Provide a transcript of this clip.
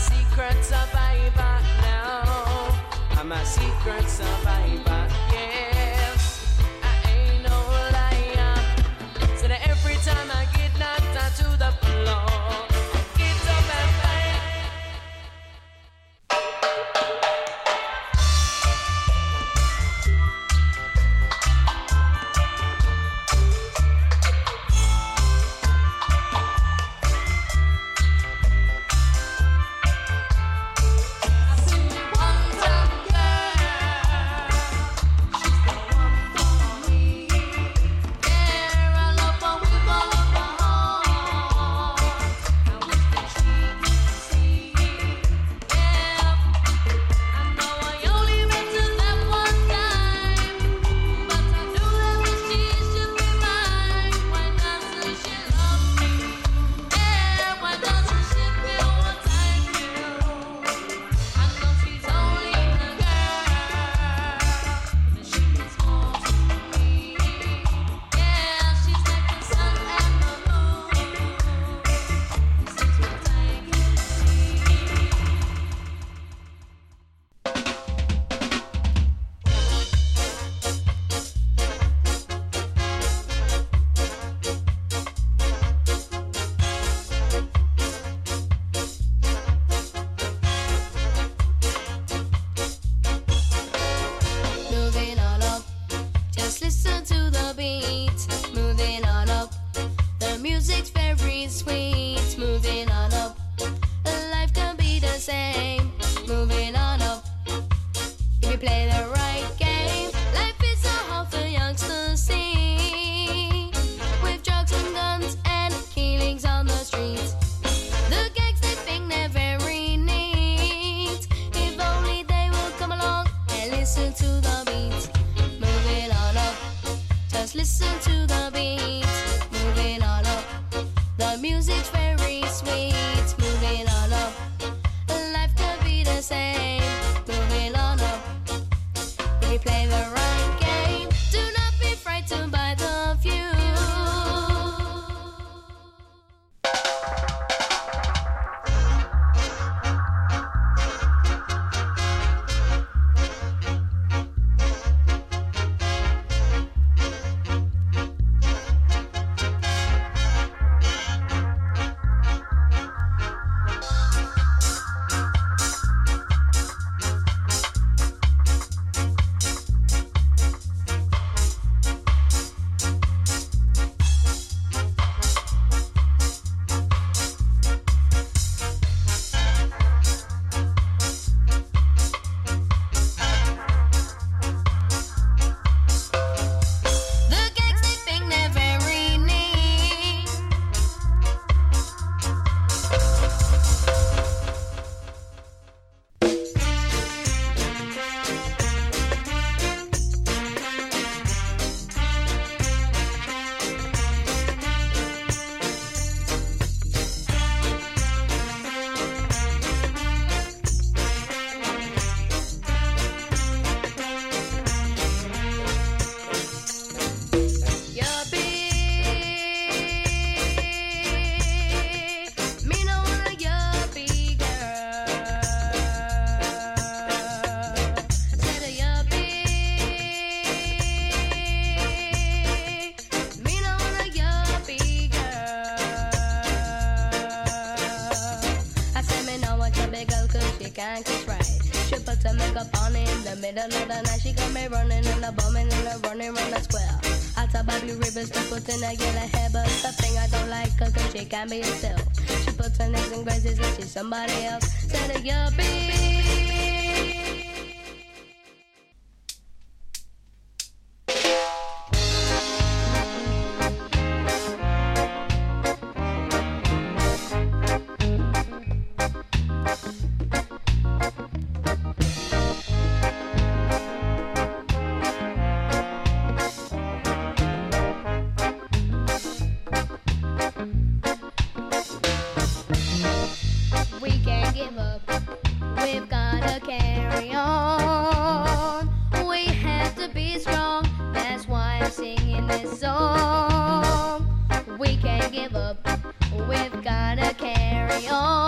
secret survivor now. I'm a secret survivor, yes. I ain't no liar. So that every time I get knocked out to the floor, get up and fight. can't kiss right. She puts her makeup on in the middle of the night. She got me running and the bumming and the running around the square. I top by blue ribbons to put in her yellow hair, but the thing I don't like her cause she can't be herself. She puts her nails in braces like she's somebody else. Said a yuppie. We've gotta carry on. We have to be strong. That's why I'm singing this song. We can't give up. We've gotta carry on.